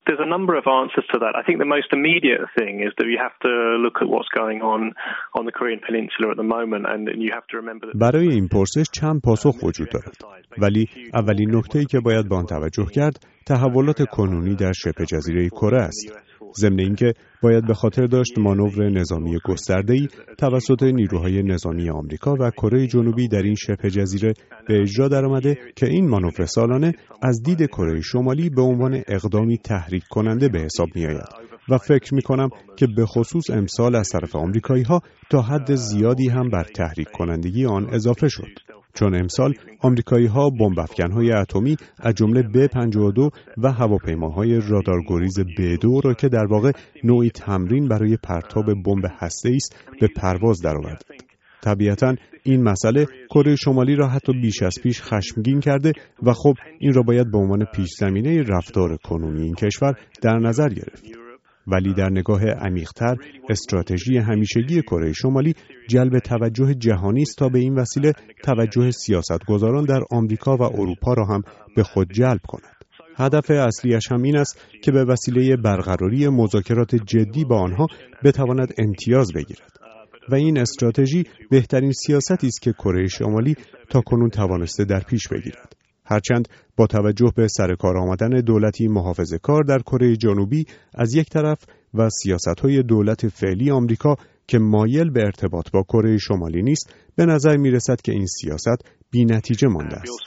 there's a number of answers to that. I think the most immediate thing is that you have to look at what's going on the Korean Peninsula at the moment and you have to remember that برای این پرسش چند پاسخ وجود دارد. ولی اولین نکته‌ای که باید به آن توجه کرد تحولات کنونی در شبه جزیره کره است. ضمن اینکه باید به خاطر داشت مانور نظامی گسترده‌ای توسط نیروهای نظامی آمریکا و کره جنوبی در این شبه جزیره به اجرا درآمده که این مانور سالانه از دید کره شمالی به عنوان اقدامی تحریک کننده به حساب می‌آید و فکر می‌کنم که به خصوص امسال از طرف آمریکایی‌ها تا حد زیادی هم بر تحریک کنندگی آن اضافه شد. چون امسال آمریکایی‌ها بمب افکن‌های اتمی از جمله B-52 و هواپیماهای رادارگریز B-2 را که در واقع نوعی تمرین برای پرتاب بمب هسته‌ای است به پرواز درآوردند. طبیعتاً این مسئله کره شمالی را حتی بیش از پیش خشمگین کرده و خب این را باید به عنوان پیش‌زمینه رفتار کنونی این کشور در نظر گرفت. ولی در نگاه عمیق‌تر استراتژی همیشگی کره شمالی جلب توجه جهانی است تا به این وسیله توجه سیاستگزاران در آمریکا و اروپا را هم به خود جلب کند. هدف اصلیش هم این است که به وسیله برقراری مذاکرات جدی با آنها بتواند امتیاز بگیرد. و این استراتژی بهترین سیاستی است که کره شمالی تاکنون توانسته در پیش بگیرد. هرچند با توجه به سرکار آمدن دولتی محافظه‌کار در کره جنوبی از یک طرف و سیاست‌های دولت فعلی آمریکا که مایل به ارتباط با کره شمالی نیست، به نظر می‌رسد که این سیاست بی‌نتیجه مانده است.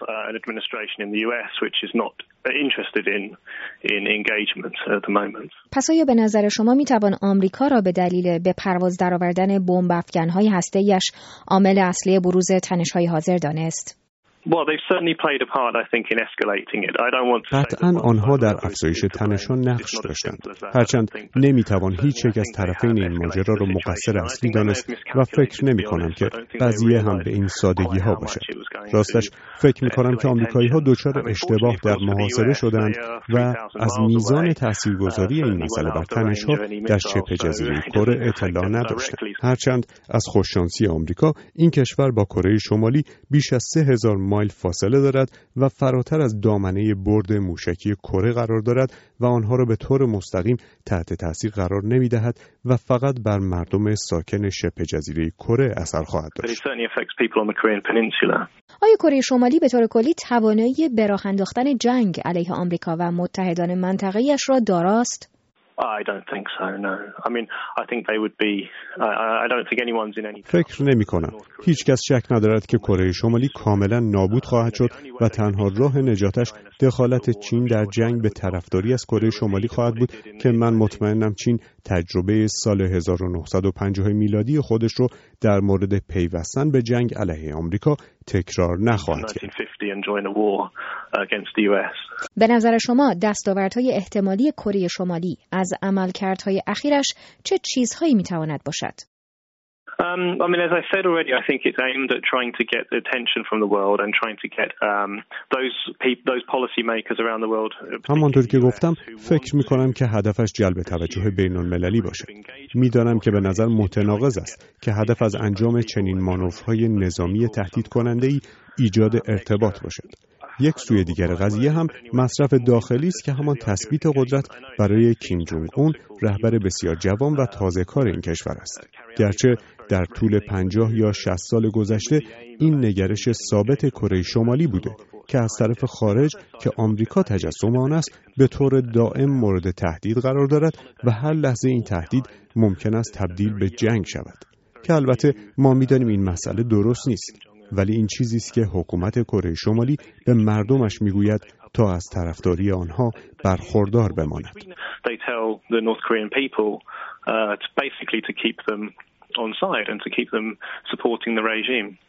پس آیا به نظر شما می‌توان آمریکا را به دلیل به پرواز درآوردن بمب افکن‌های هسته‌ایش عامل اصلی بروز تنش‌های حاضر دانست؟ قطعاً آنها در افزایش تنش‌ها نقش داشتند. هرچند نمیتوان هیچ یک از طرفین این ماجرا را مقصر اصلی دانست و فکر نمی‌کنم که قضیه هم به این سادگی‌ها باشد. راستش فکر می‌کنم که آمریکایی‌ها دچار اشتباه در محاسبه شدند و از میزان تاثیرگذاری این مسئله بر تنش‌ها در شبه جزیره کره اطلاع نداشتند. هرچند از خوششانسی آمریکا این کشور با کره شمالی بیش از 3000 مایل فاصله دارد و فراتر از دامنه برد موشکی کره قرار دارد و آنها را به طور مستقیم تحت تاثیر قرار نمی‌دهد و فقط بر مردم ساکن شبه جزیره کره اثر خواهد داشت. آیا کره شمالی به طور کلی توانایی به راه انداختن جنگ علیه آمریکا و متحدان منطقه‌ایش را داراست؟ فکر نمی‌کنم. هیچ کس شک ندارد که کره شمالی کاملا نابود خواهد شد و تنها راه نجاتش دخالت چین در جنگ به طرفداری از کره شمالی خواهد بود که من مطمئنم چین تجربه سال 1950 میلادی خودش رو در مورد پیوستن به جنگ علیه آمریکا تکرار نخواهد کرد. به نظر شما دستاوردهای احتمالی کره شمالی از عملکردهای اخیرش چه چیزهایی میتواند باشد؟ As I said already, I think it's aimed at trying to get attention from the world and trying to get those policy makers around the world. همانطور که گفتم فکر می‌کنم که هدفش جلب توجه بین‌المللی باشد. می‌دانم که به نظر متناقض است که هدف از انجام چنین مانورهای نظامی تهدید کننده‌ای ایجاد ارتباط باشد. یک سوی دیگر قضیه هم مصرف داخلی است که همان تثبیت قدرت برای کیم جونگ اون رهبر بسیار جوان و تازه‌کار این کشور است. گرچه در طول 50 یا 60 سال گذشته این نگرش ثابت کره شمالی بوده که از طرف خارج که آمریکا تجسم آن است به طور دائم مورد تهدید قرار دارد و هر لحظه این تهدید ممکن است تبدیل به جنگ شود که البته ما می‌دانیم این مسئله درست نیست. ولی این چیزی است که حکومت کره شمالی به مردمش میگوید تا از طرفداری آنها برخوردار بماند. Basically to keep them on side and to keep them supporting the regime.